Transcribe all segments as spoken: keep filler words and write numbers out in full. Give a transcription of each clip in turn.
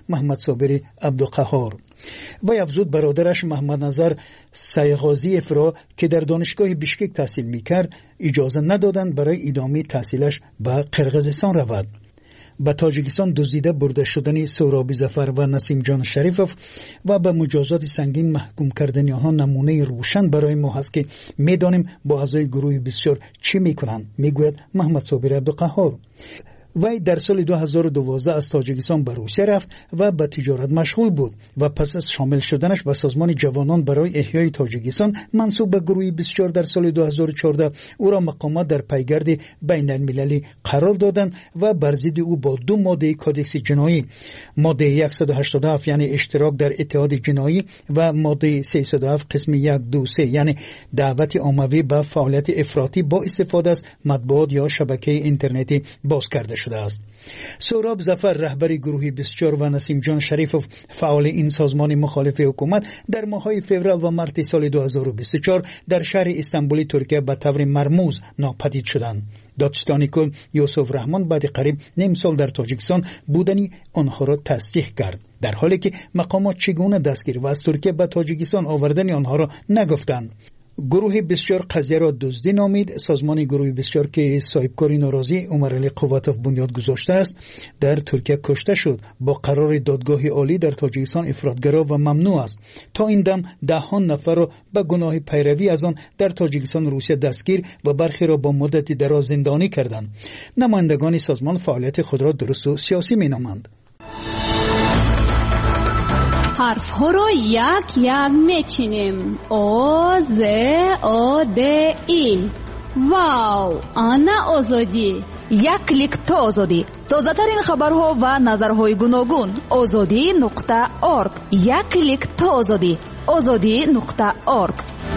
محمد صابر عبدالقهار. وی افزود برادرش محمد نظر سیغازیف را که در دانشگاه بیشکک تحصیل میکرد اجازه ندادند برای ادامه تحصیلش به قرقیزستان رود. به تاجیکستان دزدیده برده شدن سهراب ظفر و نسیم جان شریفوف و به مجازات سنگین محکوم کردن آنها نمونه روشن برای ما هست که میدانیم با اعضای گروه بسیار چی میکنند، میگوید محمد صابر عبدالقهار. وی در سال دو هزار و دوازده از تاجیکستان به روسیه رفت و به تجارت مشغول بود و پس از شامل شدنش به سازمان جوانان برای احیای تاجیکستان منسوب به گروه بیست و چهار در سال دو هزار و چهارده او را مقامات در پیگرد بین المللی قرار دادند و بر ضد او با دو ماده کادکس جنایی، ماده صد و هشتاد و هفت یعنی اشتراک در اتحاد جنایی و ماده سیصد و هفت قسم یک دو سه یعنی دعوت عمومی به فعالیت افراطی با استفاده از مطبوعات یا شبکه اینترنتی باز کرده شد است. سهراب ظفر رهبر گروه بیست و چهار و نسیم جان شریفوف فعال این سازمان مخالف حکومت در ماه‌های فوریه و مارس سال دو هزار و بیست و چهار در شهر استانبول ترکیه به طور مرموز ناپدید شدند. دادستانی کل یوسف رحمان بعد قریب نیم سال در تاجیکستان بودنی آنها را تصدیق کرد، در حالی که مقامات چگونه دستگیر و از ترکیه به تاجیکستان آوردن آنها را نگفتند. گروه بیست و چهار قضیه را دزدی نامید. سازمان گروه بیست و چهار که صاحبکار ناراضی عمر علی قواتوف بنیاد گذاشته است در ترکیه کشته شد. با قرار دادگاه عالی در تاجیکستان افراطگرا و ممنوع است. تا این دم دهان نفر را به گناه پیروی از آن در تاجیکستان روسیه دستگیر و برخی را با مدتی دراز زندانی کردند. نمایندگان سازمان فعالیت خود را درست و سیاسی می نامند. حرف ها رو یک یک میچینیم. او ز او د ای. واو، آنا آزادی. یک کلیک تا آزادی. تازه ترین خبرها و نظرهای گوناگون. آزادی نقطه اورگ. یک کلیک تا آزادی. آزادی نقطه اورگ.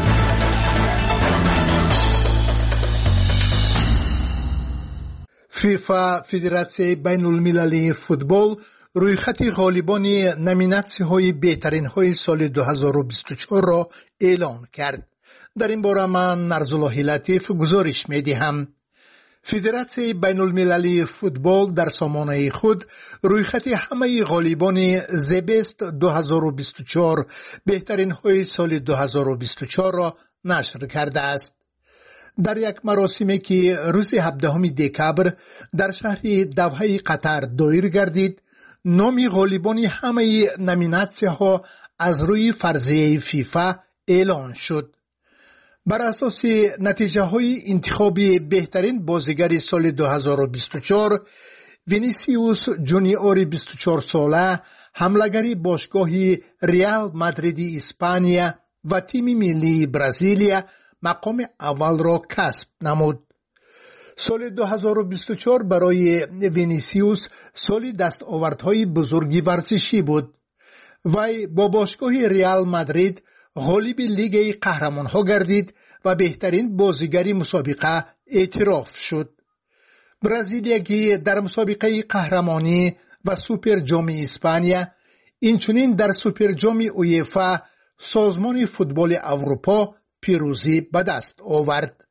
فیفا فدراسیون بین المللی فوتبال روی خط غالبان نامیناسیون های بهترین های سال دو هزار و بیست و چهار را اعلام کرد. در این باره من نرزالله لطیف گزارش می دهم. فدراسیون بین المللی فوتبال در سامانه خود روی خط همه غالبان زبست دو هزار و بیست و چهار بهترین های سال دو هزار و بیست و چهار را نشر کرده است. در یک مراسمی که روز هفدهم دکبر در شهر دوحه قطر دایر گردید، نام غالبان همه نامیناسیون ها از روی فرضیه فیفا اعلان شد. بر اساس نتیجه های انتخابی بهترین بازیگر سال دو هزار و بیست و چهار، وینیسیوس جونیور بیست و چهار ساله حمله‌گر باشگاه ریال مادرید اسپانیا و تیم ملی برزیلیا مقام اول را کسب نمود. سال دو هزار و بیست و چهار برای وینیسیوس سال دستاوردهای بزرگی ورزشی بود. وی با باشگاه ریال مادرید غالب لیگ قهرمانها گردید و بهترین بازیگر مسابقه اعتراف شد. برزیلیا که در مسابقه قهرمانی و سوپر جام اسپانیا، اینچنین در سوپر جام اویفا سازمان فوتبال اروپا پیروزی به دست آورد.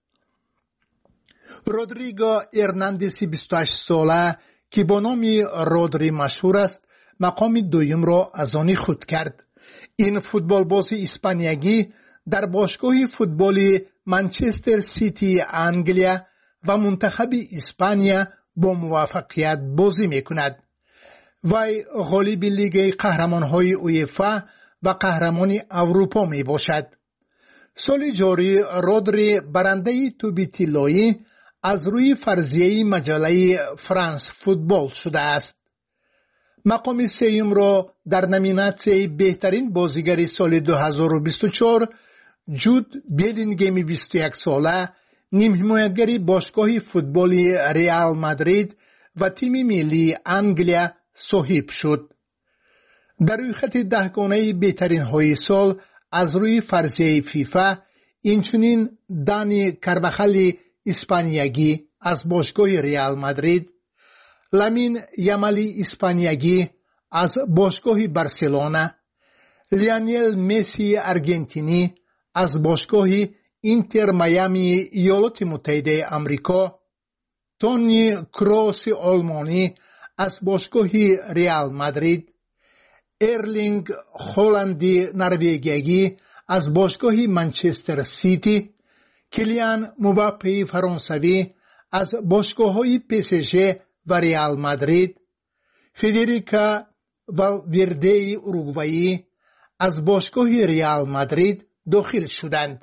رودریگو ارناندز بیست و هشت ساله که با نام رودری مشهور است، مقام دوم را از آن خود کرد. این فوتبال باز اسپانیایی در باشگاه فوتبال منچستر سیتی انگلیا و منتخب اسپانیا با موفقیت بازی میکند. وی غالب لیگ قهرمانهای اویفا و قهرمان اروپا می باشد. سال جاری رودری برنده توپ طلایی از روی فرضیه مجله فرانس فوتبال شده است. مقام سوم را در نامیناسیون بهترین بازیگر سال دو هزار و بیست و چهار جود بیلینگهم بیست و یک ساله نیم حمایتگر باشگاه فوتبال ریال مادرید و تیم ملی انگلیا صاحب شد. در روی خط دهگانه بهترین های سال از روی فرضیه فیفا، اینچنین دانی کارواخال اسپانیایی از باشگاه ریال مادرید، لامین یامال اسپانیایی از باشگاه بارسلونا، لیونل مسی آرژانتینی از باشگاه اینتر میامی ایالات متحده آمریکا، تونی کروس آلمانی از باشگاه ریال مادرید، ارلینگ هالندی نروژیایی از باشگاه منچستر سیتی، کلیان مباپه فرانسوی از باشگاه‌های پی اس جی و ریال مادرید، فدریکا والوردی اوروگوئی از باشگاه ریال مادرید داخل شدند.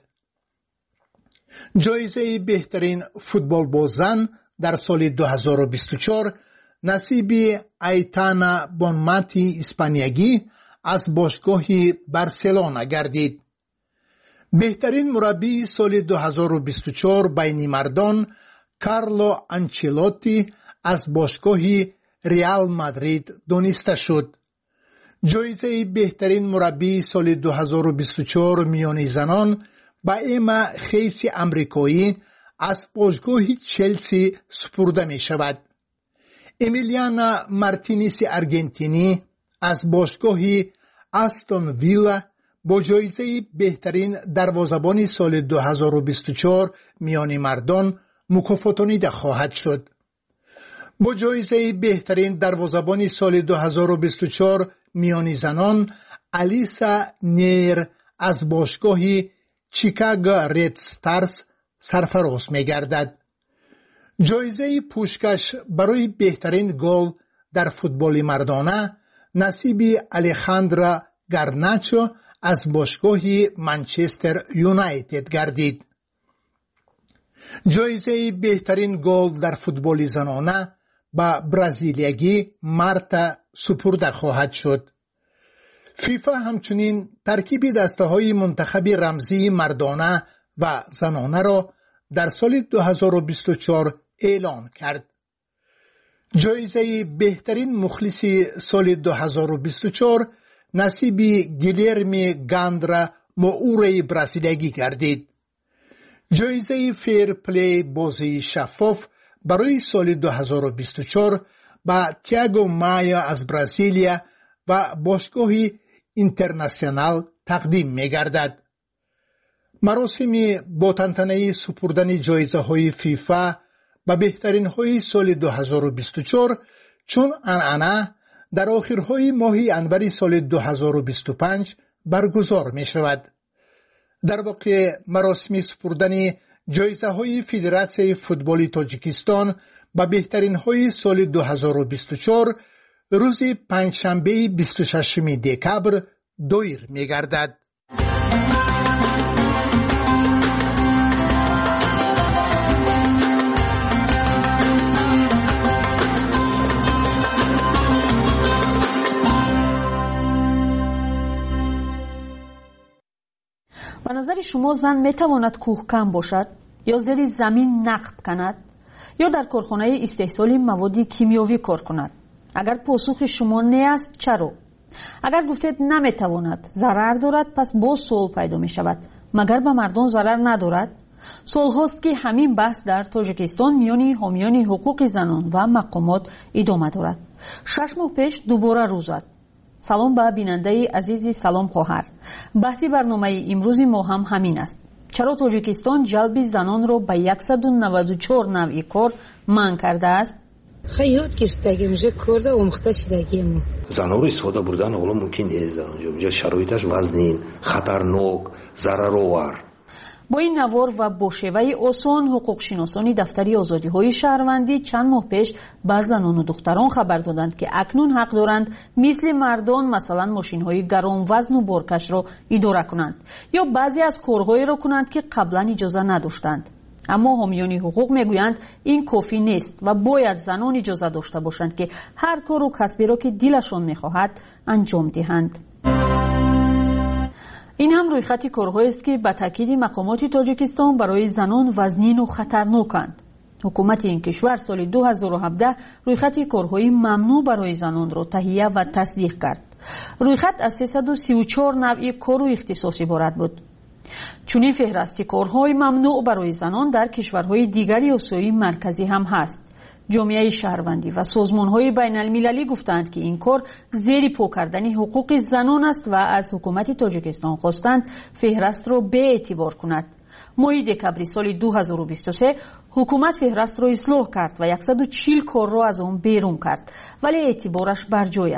جایزه بهترین فوتبال بازان در سال دو هزار و بیست و چهار نصیب ایتانا بونماتی اسپانیایی از باشگاه بارسلونا گردید. بهترین مربی سال دو هزار و بیست و چهار بین مردان کارلو آنچلوتی از باشگاه ریال مادرید دانسته شد. جایزه بهترین مربی سال دو هزار و بیست و چهار میان زنان با اما خیس امریکایی از باشگاه چلسی سپرده می شود. امیلیانا مارتینز ارژنتینی از باشگاه استون ویلا با جایزه بهترین دروازه‌بان سال دو هزار و بیست و چهار میان مردان مکافاتانیده خواهد شد. با جایزه بهترین دروازه‌بان سال دو هزار و بیست و چهار میان زنان الیسا نیر از باشگاه چیکاگو رد استارز سرفراز می گردد. جایزه پوشکش برای بهترین گل در فوتبال مردانه نصیب الیخاندرا گارناچو از باشگاه منچستر یونایتد گردید. جایزه بهترین گل در فوتبال زنانه با برزیلیایی مارتا سپرده خواهد شد. فیفا همچنین ترکیب دسته های منتخب رمزی مردانه و زنانه را در سال دو هزار و بیست و چهار اعلان کرد. جایزه بهترین مخلص سال دو هزار و بیست و چهار نصیب گیلرمی گاندرا موره برزیلیایی گردید. جایزه فیر پلی بازی شفاف برای سال دو هزار و بیست و چهار با تیاگو مایا از برزیلیا و باشگاه اینترنشنال تقدیم می گردد. مراسم با تنتنه سپردن جایزه های فیفا و بهترین های سال دو هزار و بیست و چهار چون عنعنه در آخرهای ماه انور سال دو هزار و بیست و پنج برگزار می شود. در واقع مراسم سپردن جایزه های فدراسیون فوتبال تاجیکستان و بهترین های سال دو هزار و بیست و چهار روز پنجشنبه بیست و ششم دکبر دایر می گردد. به نظر شما زن میتواند کوهکن باشد یا زیر زمین نقب کند یا در کارخانه استحصال مواد کیمیاوی کار کند؟ اگر پاسخ شما نه است چرا؟ اگر گفتید نمیتواند، ضرر دارد، پس باز سوال پیدا می شود مگر به مردان ضرر ندارد؟ سال هاست که همین بحث در تاجیکستان میان حامیان حقوق زنان و مقامات ادامه دارد. شش ماه پیش دوباره روز زد. سلام به بیننده عزیزی، سلام خواهر. بحثی برنامه امروز ما هم همین است. چرا تاجیکستان جلب زنان را به صد و نود و چهار نوع کار منع کرده است؟ خیلی گرفتگی میشه کرده اومخته شدگی ما. زنها رو استفاده بردن حالا ممکن نیست در اونجا. اونجا شرایطش وزنین، خطرناک، ضررآور. با این نوار و با شیوه آسان حقوق شناسانی دفتری آزادی های شهروندی چند ماه پیش به زنان و دختران خبر دادند که اکنون حق دارند مثل مردان مثلا ماشین های گران وزن و بارکش را اداره کنند یا بعضی از کارهایی را کنند که قبلا اجازه نداشتند. اما حامیان حقوق میگویند این کافی نیست و باید زنان اجازه داشته باشند که هر کار و کسبی را که دلشان میخواهد انجام دهند. این هم روی خط کارهایی است که به تاکید مقامات تاجیکستان برای زنان وزنین و خطرناکند. حکومت این کشور سال دو هزار و هفده روی خط کارهای ممنوع برای زنان را تهیه و تصدیق کرد. روی خط از سیصد و سی و چهار نوع کار و اختصاص عبارت بود. چنین فهرست کارهای ممنوع برای زنان در کشورهای دیگری آسیای مرکزی هم هست. جامعه شهروندی و سازمان‌های بین المللی گفتند که این کار زیر پا کردن حقوق زنان است و از حکومت تاجیکستان خواستند فهرست را به اعتبار کند. ماه دکبر سال دو هزار و بیست و سه حکومت فهرست را اصلاح کرد و صد و چهل کار را از آن بیرون کرد، ولی اعتبارش بر جای است.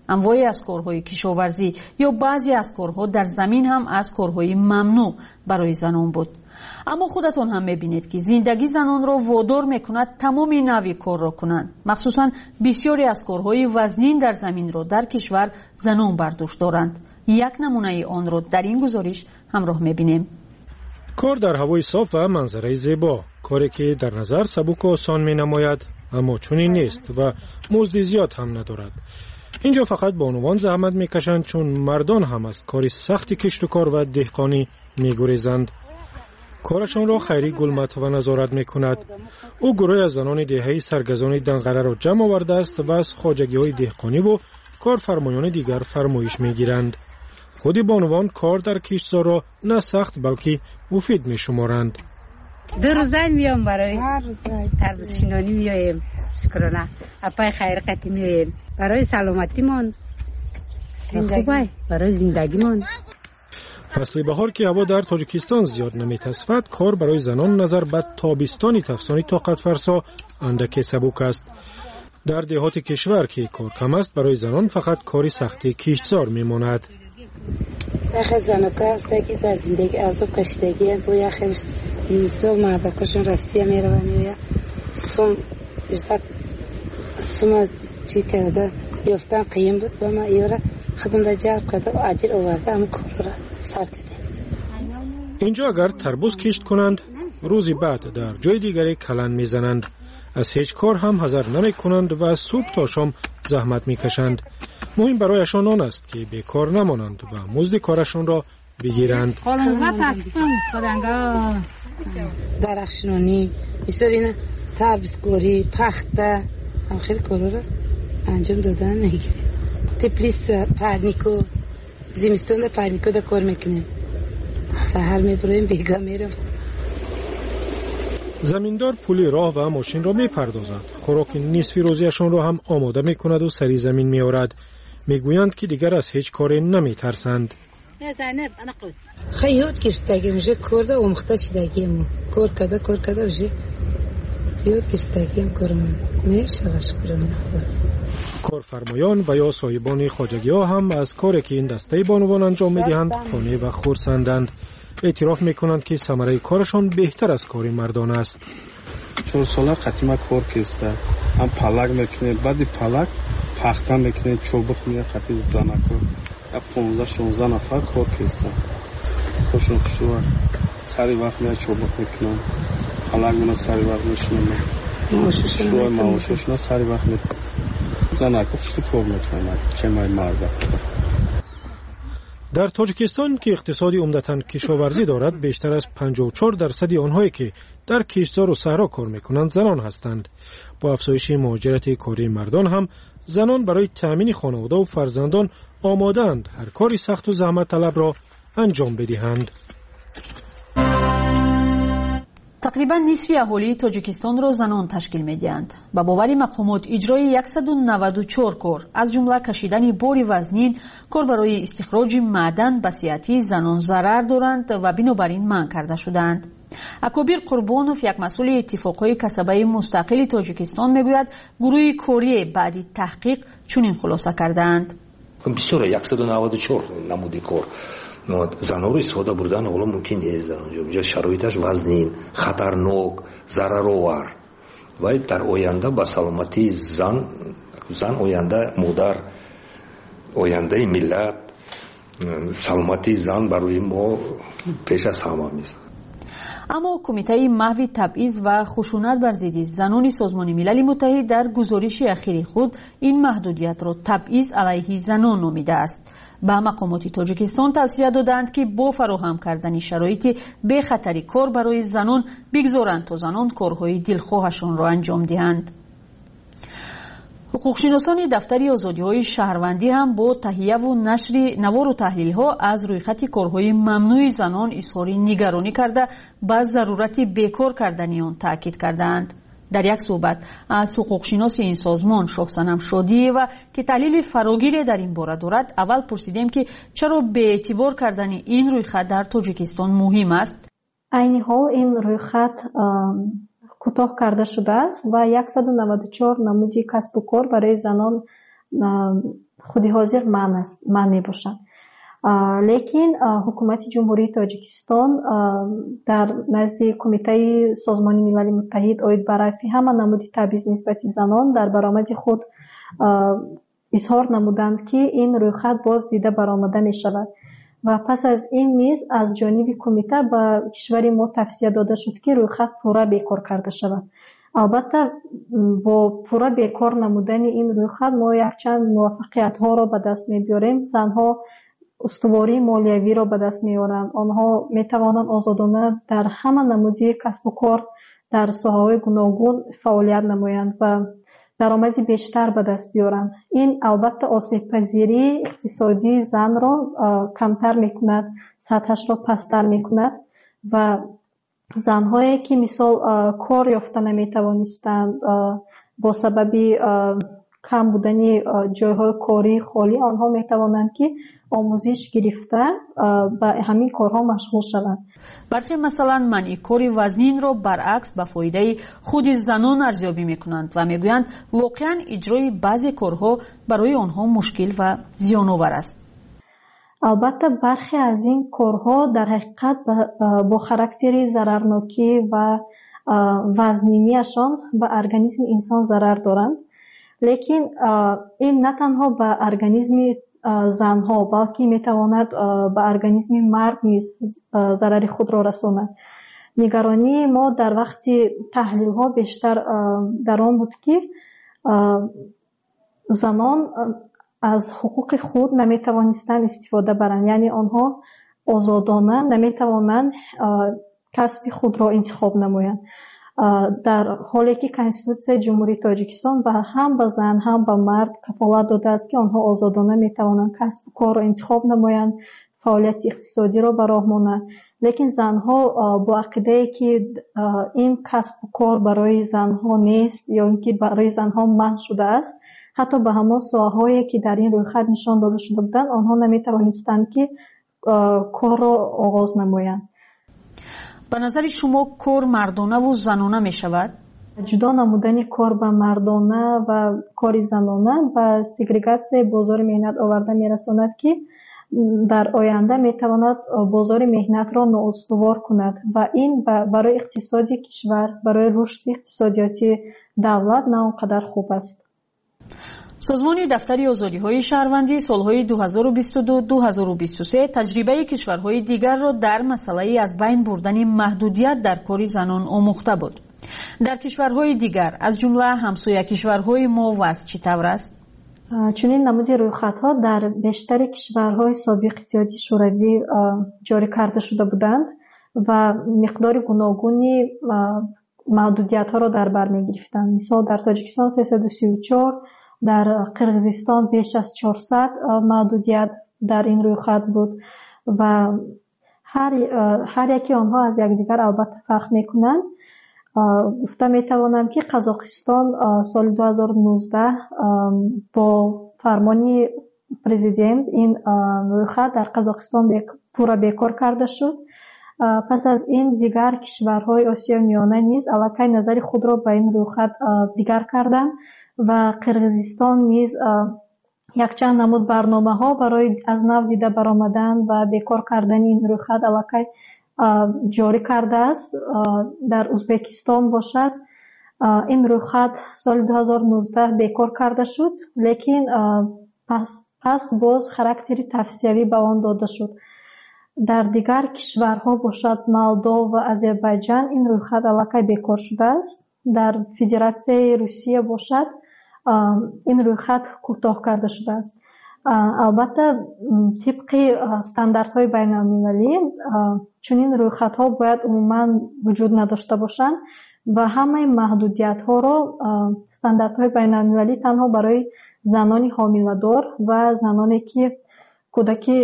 انواعی از کارهای کشاورزی یا بعضی از کارها در زمین هم از کارهای ممنوع برای زنان بود. اما خودتون هم میبینید که زندگی زنان را وادار میکند تمامی نوع کار را کنند. مخصوصا بسیاری از کارهای وزنین در زمین را در کشور زنان برداشت دارند. یک نمونه آن را در این گزارش همراه میبینیم. کار در هوای صاف و منظره زیبا، کاری که در نظر سبک و آسان می نماید اما چنین نیست و مزد زیاد هم ندارد. اینجا فقط بانوان زحمت میکشند چون مردان هم از کار سخت کشت و کار و دهقانی میگریزند. کارشان را خیری گلمت و نظارت میکند. او گروه از زنان دهه‌ای سرگزان دنقره را جمع آورده است و از خواجگی های دهقانی و کارفرمایان دیگر فرمایش میگیرند. خودی بانوان کار در کشتزار را نه سخت بلکه مفید می شمارند. دو روزه میام برای تربیت شینانی میایم، شکرانه اپای خیر قطعی میایم برای سلامتی من خوبه، برای زندگی من. فصل بهار که هوا در تاجیکستان زیاد نمیتصفد، کار برای زنان نظر به تابستانی تفسانی طاقت فرسا اندک سبک است. در دهات کشور که کار کم است، برای زنان فقط کاری سختی کشتزار میماند. یخ زنکا است که در زندگی عذاب کشیدگی تو یخ سال مردکشون راستی میره و میوه سوم اشتاق سوم چی کرده یافتن قیم بود با ما ایورا خدم در جلب کرده و عدیر آورده اما کار را سر دیده. اینجا اگر تربوز کشت کنند روزی بعد در جای دیگری کلن میزنند. از هیچ کار هم حذر نمی کنند و از صبح تا شام زحمت میکشند. مهم برایشان آن است که بیکار نمانند و مزد کارشان را بگیرند. درخشانی بسیاری تربیزگاری پخته هم خیلی کارا را انجام دادن میگیره. تپلیس پرنیکو زمستون در پرنیکو در کار میکنیم. سحر میبریم بیگا میرم. زمیندار پولی راه و ماشین را میپردازد. خوراک نصفی روزیشان را هم آماده میکند و سری زمین میآورد. میگویند که دیگر از هیچ کاری نمیترسند. خیلی یاد گرفتگی میشه کرده اومخته شدگی ما کار کرده کار کرده میشه یاد گرفتگی هم کارم میشه شکرانه. کارفرمایان و یا صاحبان خواجگی ها هم از کاری که این دسته بانوان انجام میدهند خانه و خرسندند. اعتراف میکنند که ثمره کارشان بهتر از کار مردان است. چون سالا قدیما کار کسته هم پلک میکنه بعد پلک پخته میکنه چوبک میگه خطی زنکو یا پونزده شونزده نفر کار کسته خوشون خوشون سری وقت میگه چوبک میکنن پلک میگه سری وقت میشنن شوی معاششون سری وقت میکنن زنکو چطور کار میکنن چه مای مرده. در تاجیکستان که اقتصادی عمدتاً کشاورزی دارد، بیشتر از پنجاه و چهار درصد آنهایی که در کشتزار و صحرا کار میکنند زنان هستند. با افزایش مهاجرت کاری مردان هم زنان برای تأمین خانواده و فرزندان آماده‌اند هر کاری سخت و زحمت طلب را انجام بدهند. تقریبا نصف اهالی تاجیکستان را زنان تشکیل می‌دهند. با باور مقامات اجرای صد و نود و چهار کار از جمله کشیدن بار وزنین، کار برای استخراج معدن به صحت زنان ضرر دارند و بنابراین منع کرده شدند. اکابر قربانوف یک مسئول اتفاقهای کسبه مستقل تاجیکستان میگوید گروه کاری بعد تحقیق چنین خلاصه کردند. بسیار صد و نود و چهار نمودی کار زنان استفاده بردن حالا ممکن نیست در اونجا. اونجا شرایطش وزنین، خطرناک، ضررآور و در آینده با سلامتی زن زن آینده مادر آینده ملت سلامتی زن برای ما پیش از همه است. اما کمیته محو تبعیض و خشونت بر ضد زنان سازمان ملل متحد در گزارش اخیر خود این محدودیت را تبعیض علیه زنان نامیده است. به مقامات تاجیکستان توصیه دادند که با فراهم کردن شرایط بی خطری کار برای زنان بگذارند تا زنان کارهای دلخواهشان را انجام دهند. حقوقشناسان دفتر آزادی‌های شهروندی هم با تهیه و نشر نوار و تحلیل‌ها از رویخط کارهای ممنوع زنان اظهار نگرانی کرده به ضرورت بیکار کردن آن تاکید کردند. در یک صحبت از حقوقشناس این سازمان شاهصنم شادی و که تحلیل فراگیر در این باره دارد اول پرسیدیم که چرا به اعتبار کردن این رویخط در تاجیکستان مهم است. عین حال این رویخط کوتاه کرده شده است و صد و نود و چهار نمودی کسب و کار برای زنان худи ҳозир манъ мебошад. лекин ҳукумати ҷумҳурии тоҷикистон дар назди кумитаи созмони милали муттаҳид оид ба рафъи ҳама намуди табъиз нисбати занон дар баромади худ изҳор намуданд ки ин рӯйхат боз дида баромада мешавад ва пас аз ин низ аз ҷониби кумита ба кишвари мо тавсия дода шуд ки рӯйхат пурра бекор карда шавад. албатта бо пурра бекор намудани ин рӯйхат мо якчанд муваффақиятҳоро ба даст мебиёрем. занҳо устувории молиявиро ба даст меоранд. онҳо метавонанд озодона дар ҳама намуди касбу кор дар соҳаҳои гуногун фаъолият намоянд ва даромади бештар ба даст биёранд. ин албатта осебпазирии иқтисодии занро камтар мекунад, сатҳашро пасттар мекунад ва занҳое ки мисол кор ёфта наметавонистанд бо сабаби кам будани ҷойҳои кории холӣ, онҳо метавонанд ки омӯзиш гирифта ба ҳамин корҳо машғул шаванд. бархе масалан манъи кори вазнинро баръакс ба фоидаи худи занон арзёбӣ мекунанд ва мегӯянд воқеан иҷрои баъзе корҳо барои онҳо мушкил ва зиёновар аст. албатта бархе аз ин корҳо дар ҳақиқат бо характери зарарнокӣ ва вазнинияшон ба организми инсон зарар доранд. лекин ин на танҳо ба организми занҳо, балки метавонад ба организми мард низ зарари худро расонад. нигаронии мо дар вақти таҳлилҳо бештар дар он буд ки занон аз ҳуқуқи худ наметавонистанд истифода баранд, яъне онҳо озодона наметавонанд касби худро интихоб намоянд. дар ҳоле ки конститутсияи ҷумҳурии тоҷикистон ба ҳам ба зан ҳам ба мард кафолат додааст ки онҳо озодона метавонанд касбу корро интихоб намоянд, фаъолияти иқтисодиро ба роҳ монанд. лекин занҳо бо ақидае ки ин касбу кор барои занҳо нест ё ин ки барои занҳо манъ шудааст, ҳатто ба ҳамон соҳаҳое ки дар ин рӯйхат нишон дода шуда буданд, онҳо наметавонистанд ки корро оғоз намоянд. ба назари шумо кор мардонаву занона мешавад? ҷудо намудани кор ба мардона ва кори занона ба сегрегатсияи бозори меҳнат оварда мерасонад ки дар оянда метавонад бозори меҳнатро ноустувор кунад ва ин барои иқтисоди кишвар, барои рушди иқтисодиёти давлат на он қадар хуб аст. созмони дафтари озодиҳои шаҳрвандӣ солҳои ду ҳазору бисту ду - ду ҳазору бисту се таҷрибаи кишварҳои дигарро дар масъалаи аз байн бурдани маҳдудият дар кори занон омӯхта буд. дар кишварҳои дигар аз ҷумла ҳамсоя кишварҳои мо вазъ чӣ тавр аст? чунин намуди рӯйхатҳо дар бештари кишварҳои собиқи иттиҳодии шӯравӣ ҷорӣ карда шуда буданд ва миқдори гуногуни маҳдудиятҳоро дар бар мегирифтанд. мисол дар тоҷикистон сесаду сию чор, дар қирғизистон беш аз чорсад маҳдудият дар ин рӯйхат буд ва ҳар яки онҳо аз якдигар албатта фарқ мекунанд. гуфта метавонам ки қазоқистон соли ду ҳазору нуздаҳ бо фармони президент ин рӯйхат дар қазоқистон пурра бекор карда шуд. пас аз ин дигар кишварҳои осиёи миёна низ аллакай назари худро ба ин рӯйхат дигар карданд ва қирғизистон низ якчанд намуд барномаҳо барои аз нав дида баромадан ва бекор кардани ин рӯйхат аллакай ҷорӣ кардааст. дар ӯзбекистон бошад ин рӯйхат соли ду ҳазору нуздаҳ бекор карда шуд, лекин пас, пас боз характери тавсиявӣ ба он дода шуд. дар дигар кишварҳо бошад Молдов ва Азербайҷан ин рӯйхат аллакай бекор шудааст. дар Федератсияи Русия бошад ин рӯйхат кӯтоҳ карда шудааст. албатта тибқи стандартҳои байналмилалӣ чунин рӯйхатҳо бояд умуман вуҷуд надошта бошанд ва ҳамаи маҳдудиятҳоро стандартҳои байналмилалӣ танҳо барои занони ҳомиладор ва заноне ки кӯдаки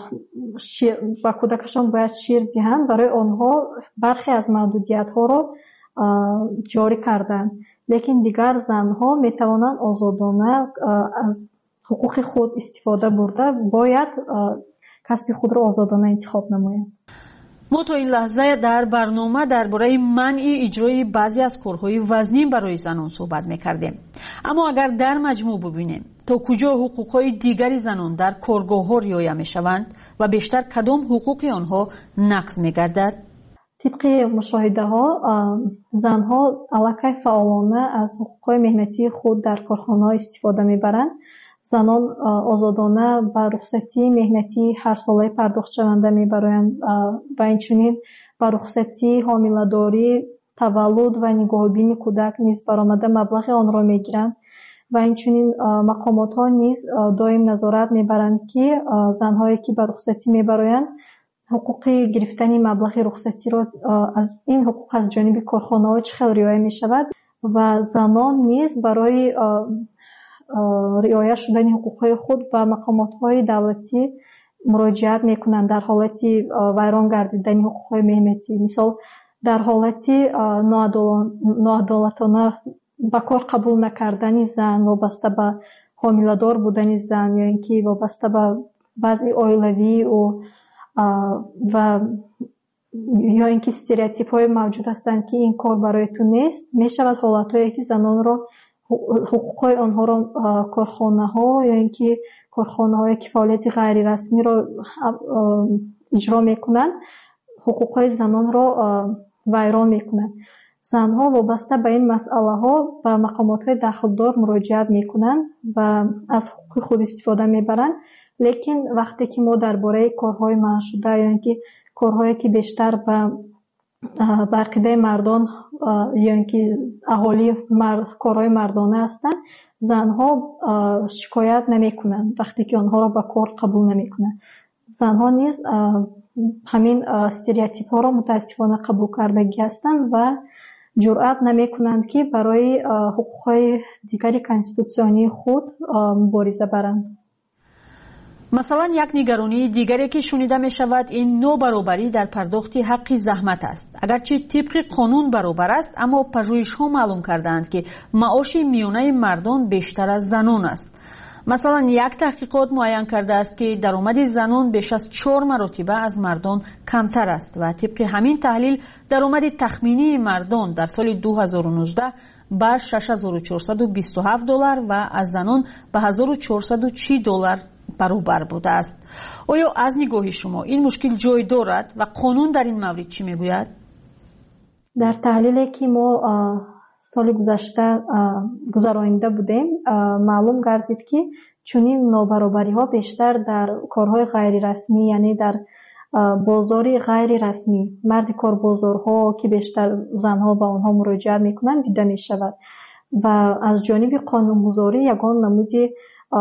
ба кӯдакашон бояд шир диҳанд, барои онҳо бархе аз маҳдудиятҳоро ҷорӣ карданд. лекин дигар занҳо метавонанд озодона аз ҳуқуқи худ истифода бурда бояд касби худро озодона интихоб намоянд. ما تا این لحظه در برنامه درباره منع اجرای بعضی از کارهای وزنی برای زنان صحبت میکردیم. اما اگر در مجموع ببینیم تا کجا حقوقهای دیگری زنان در کارگاه‌ها رعایت میشوند و بیشتر کدام حقوق آنها نقض میگردد؟ طبق مشاهده ها زنها علاقه فعالانه از حقوق مهنتی خود در کارخانه استفاده میبرند. زنان آزادانه به رخصتی مهنتی هر ساله پرداخت شونده میبرند و اینچنین به رخصتی حامله‌داری، تولد و نگاهبینی کودک نیز برآمده مبلغ آن را میگیرند و اینچنین مقامات ها نیز دائم نظارت میبرند که زنهایی که به رخصتی میبرند حقوق گرفتن مبلغ رخصتی را از این حقوق از جانب کارخانه ها چه خیلی رعایت میشود و زنان نیز برای رعایت شدن حقوق خود به مقامات های دولتی مراجعت میکنند در حالت ویران گردیدن حقوق مهنتی. مثال در حالت ناعدالتانه به کار قبول نکردن زن وابسته به حامله‌دار بودن زن یا اینکه وابسته به بعضی اویلوی و و یا اینکه استریوتیپ های موجود هستند که این کار برای تو نیست، می شود حالت هایی که زنان را حقوق آنها را کارخانه ها یا اینکه کارخانه های که فعالیت غیر رسمی را اجرا میکنند حقوق زنان را ویران میکنند. زنها وابسته به این مسئله ها به مقامات های دخلدار مراجعت میکنند و از حقوق خود استفاده میبرند. لیکن وقتی که ما درباره کارهای منع شده یا اینکه کارهایی که بیشتر به عقیده مردان یا اینکه اهالی مرد، کارهای مردانه هستند، زنها شکایت نمیکنند وقتی که آنها را به کار قبول نمیکنند. زنها نیز همین استریوتیپ ها را متاسفانه قبول کردگی هستند و جرأت نمیکنند که برای حقوق دیگری کانستیتوسیونی خود مبارزه برند. مثلا یک نگرانی دیگری که شنیده می شود این نابرابری در پرداخت حق زحمت است. اگرچه طبق قانون برابر است اما پژوهش ها معلوم کردند که معاش میانه مردان بیشتر از زنان است. مثلا یک تحقیقات معین کرده است که درآمد زنان بیش از چهار مرتبه از مردان کمتر است و طبق همین تحلیل درآمد تخمینی مردان در سال دو هزار و نوزده بر شش هزار و چهارصد و بیست و هفت دلار و از زنان به هزار و چهارصد و چهل دلار برابر بوده است. آیا از نگاه شما این مشکل جای دارد و قانون در این مورد چی میگوید؟ در تحلیلی که ما سال گذشته گذرانیده بودیم معلوم گردید که چنین نابرابری ها بیشتر در کارهای غیر رسمی یعنی در بازاری غیر رسمی مرد کار بازارها که بیشتر زنها با آنها مراجعه میکنند دیده می شود و از جانب قانونگذاری یگان نمودی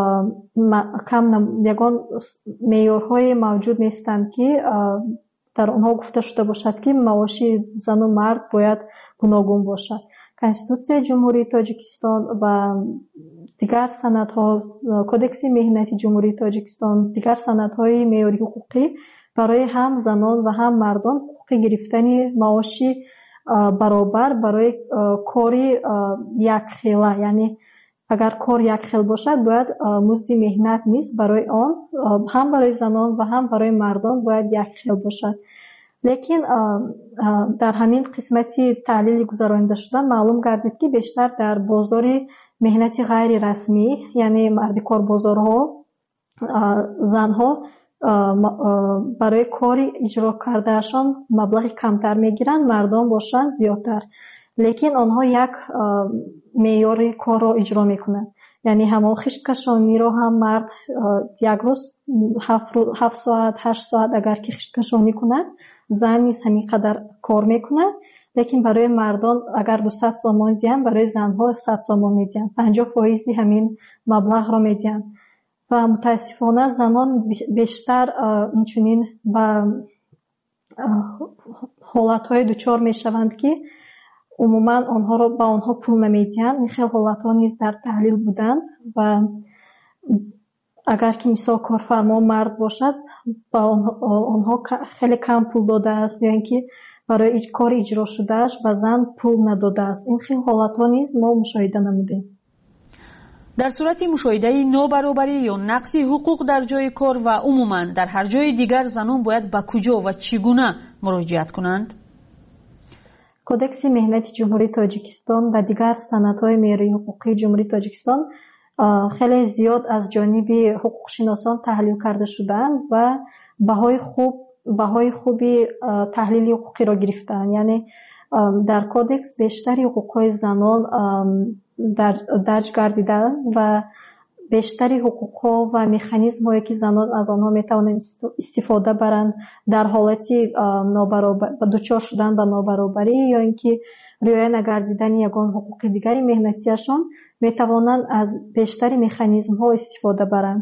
کم یگان معیارهای موجود نیستند که در آنها گفته شده باشد که معاش زن و مرد باید گوناگون باشد. کنستیتوسیون جمهوری تاجیکستان و دیگر سندها، کدکس مهنتی جمهوری تاجیکستان، دیگر سندهای معیاری حقوقی برای هم زنان و هم مردان حقوق گرفتن معاشی برابر برای کاری یک خیله، یعنی اگر کار یک خیل باشد باید مزد مهنت نیست برای آن هم برای زنان و هم برای مردان باید یک خیل باشد. لیکن در همین قسمتی تحلیل گذرانیده شده معلوم گردید که بیشتر در بازار مهنتی غیر رسمی یعنی مرد کار بازارها زنها برای کاری اجرا کردهشان مبلغ کمتر میگیرند، مردان باشند زیادتر، لیکن آنها یک معیار کار را اجرا میکنند. یعنی همون خشت کشانی را هم مرد یک روز هفت ساعت هشت ساعت اگر که خشت کشانی کنند، زن نیز همین قدر کار میکنند، لیکن برای مردان اگر دو صد سوم میدهند برای زنها صد سوم میدهند، پنجاه فایزی همین مبلغ را میدهند و متاسفانه زنان بیشتر اینچنین به حالتهای دچار میشوند که عموما آنها را به آنها پول نمیدهند. این خیلی حالتها نیز در تحلیل بودند و اگر که مثال کارفرما مرد باشد با آنها خیلی کم پول داده است یا اینکه برای کار اجرا شدهش به زن پول نداده است. این خیلی حالتها نیز ما مشاهده نمودیم. در صورت مشاهده نابرابری یا نقص حقوق در جای کار و عموما در هر جای دیگر زنان باید به کجا و چگونه مراجعت کنند؟ کودکس مهنتی جمهوری تاجیکستان و دیگر سندهای معیاری حقوقی جمهوری تاجیکستان خیلی زیاد از جانب حقوق شناسان تحلیل کرده شدند و بهای خوب بهای خوبی تحلیل حقوقی را گرفتند. یعنی در کودکس بیشتری حقوقهای زنان در درج گردیده و بیشتری حقوقها و مکانیزم‌هایی که زنان از آنها میتوانند استفاده برند در حالتی نابرابر دچار شدن به نابرابری یا اینکه رعایت نگردیدن یگان حقوق دیگری مهنتیشان میتوانند از بیشتری مکانیزم‌ها استفاده برند.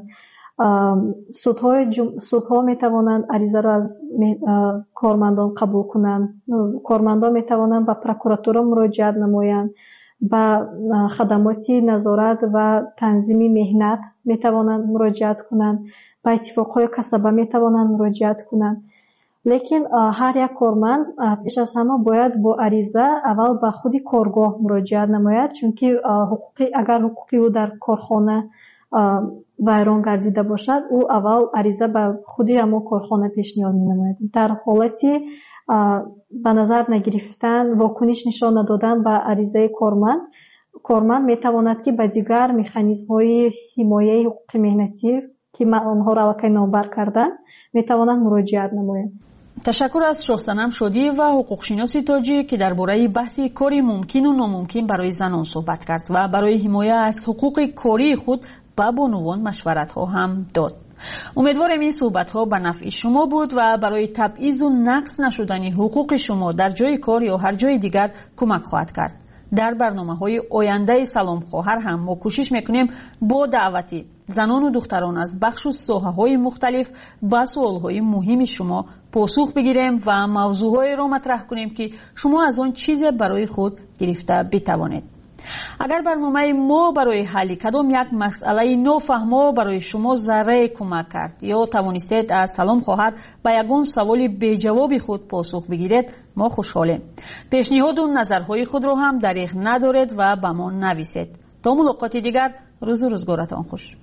سودهای جم... سودها میتوانند عریضه را از کارمندان قبول کنند. کارمندان میتوانند به پروکراتورا مراجعت نمایند. با خدمات نظارت و تنظیم مهنت میتوانند مراجعت کنند. با اتفاقهای کسبه میتوانند مراجعت کنند. لیکن هر یک کارمند پیش از همه باید با عریضه اول به خود کارگاه مراجعت نماید، چون که حقوقی اگر حقوقی او در کارخانه ویران گردیده باشد او اول عریضه به خود همون کارخانه پیشنهاد می نماید. در حالتی به نظر نگرفتن واکنش نشان ندادن به عریضه کارمند کارمند می تواند که به دیگر مکانیزم های حمایه حقوق مهنتی که آنها را واقعا نامبر کردن می تواند مراجعت نماید. تشکر از شاه صنم شادی و حقوق شناسی تاجی که درباره بحث کاری ممکن و ناممکن برای زنان صحبت کرد و برای حمایت از حقوق کاری خود با بانوان مشورت ها هم داد. امیدوارم این صحبت ها به نفع شما بود و برای تبعیض و نقص نشدن حقوق شما در جای کار یا هر جای دیگر کمک خواهد کرد. در برنامه های آینده سلام خواهر هم ما کوشش میکنیم با دعوتی زنان و دختران از بخش و ساحه های مختلف با سوال های مهم شما پاسخ بگیریم و موضوع های را مطرح کنیم که شما از آن چیز برای خود گرفته بتوانید. اگر برنامه ما برای حل کدام یک مسئله نافهمه برای شما ذره کمک کرد یا توانستید از سلام خواهر به یگان سوال بی جواب خود پاسخ بگیرید ما خوشحالیم. پیشنهاد و نظرهای خود را هم دریغ ندارید و به ما نویسید. تا ملاقات دیگر روز و روزگارتان خوش.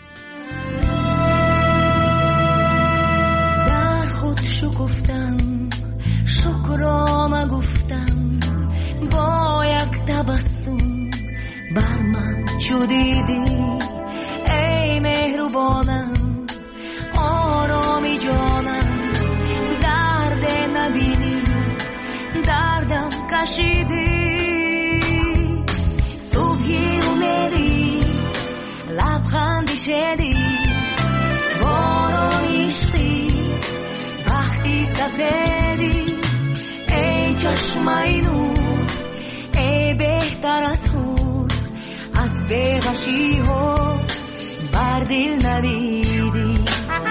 در خود شکفتم شکرانه گفتم با یک تبسم بر من چو دیدی ای مهربانم آرامی جانم درد نبینی دردم کشیدی صبحی اومدی لبخندی شدی باران عشقی وقتی سپیدی ای چشمای نور ای بهتر از خود از بی‌غشی ها بر دل ندیدی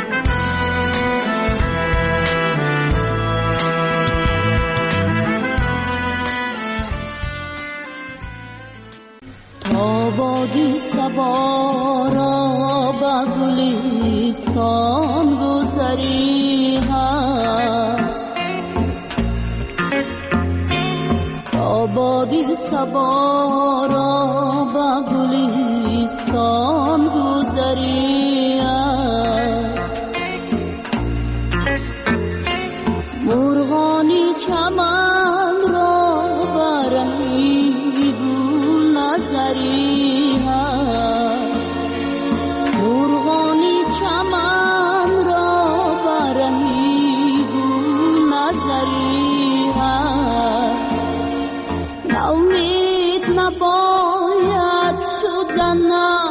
تا بادی صبا را به گلستان گذری هست تا بادی صبا را به گلستان گذری است مرغانی چمن را برهی گل نظری است مرغانی چمن را برهی گل نظری است ناامید نباید شدن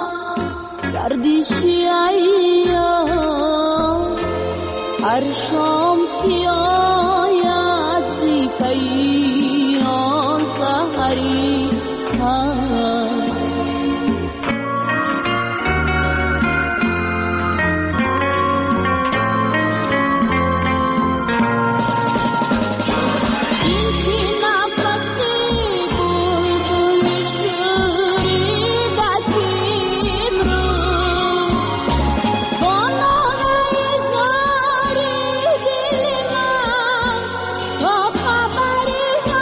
گردشی ایام هر شام که آید زی پیام سحری هست خبری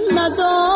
ندارد